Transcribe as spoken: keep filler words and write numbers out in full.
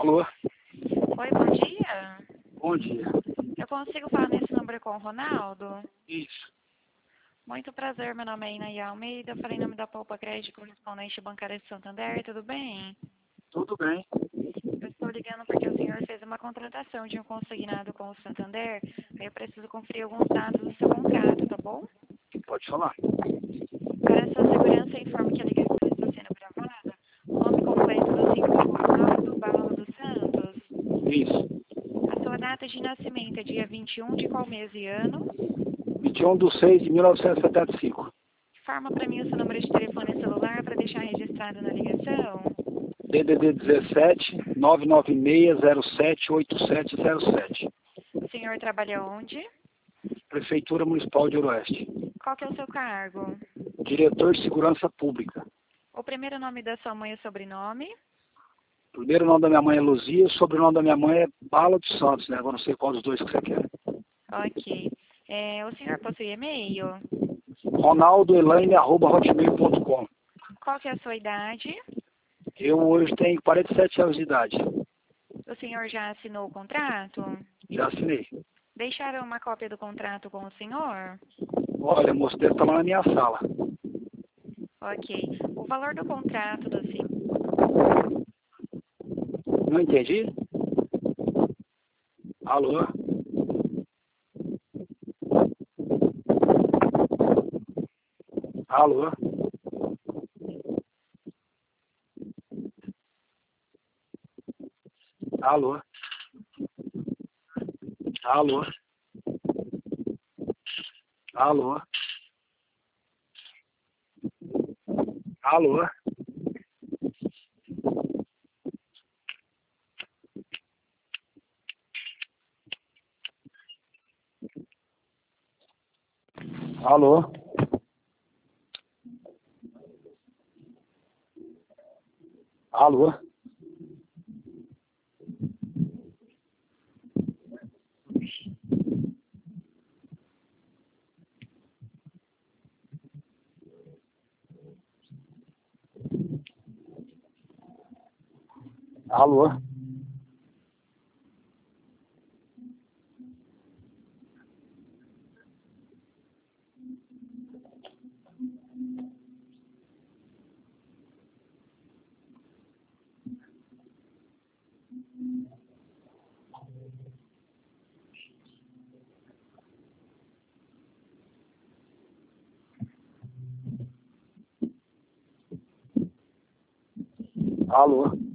Alô? Oi, bom dia. Bom dia. Eu consigo falar nesse número com o Ronaldo? Isso. Muito prazer, meu nome é Inaia Almeida, falei em nome da Poupa Crédito Correspondente Bancária de Santander, tudo bem? Tudo bem. Eu estou ligando porque o senhor fez uma contratação de um consignado com o Santander, aí eu preciso conferir alguns dados do seu contrato, tá bom? Pode falar. Para a sua segurança, informe que a ligação está sendo gravada. O nome completo do senhor é Ronaldo Bala dos Santos. Isso. A sua data de nascimento é dia vinte e um de qual mês e ano? vinte e um de seis de mil novecentos e setenta e cinco. Informa para mim o seu número de telefone celular para deixar registrado na ligação. D D D dezessete, nove nove seis, zero sete, oito sete zero sete. O senhor trabalha onde? Prefeitura Municipal de Ooroeste. Qual que é o seu cargo? Diretor de Segurança Pública. O primeiro nome da sua mãe e o sobrenome? Primeiro nome da minha mãe é Luzia, o sobrenome da minha mãe é Bala dos Santos, né? Agora não sei qual dos dois que você quer. Ok. É, o senhor possui e-mail? ronaldo elaine arroba hotmail ponto com. Qual que é a sua idade? Eu hoje tenho quarenta e sete anos de idade. O senhor já assinou o contrato? Já assinei. Deixaram uma cópia do contrato com o senhor? Olha, moço, deve estar lá na minha sala. Ok. O valor do contrato do senhor... Não entendi? Alô? Alô? Alô? Alô? Alô? Alô? Alô? Alô? Alô? Alô?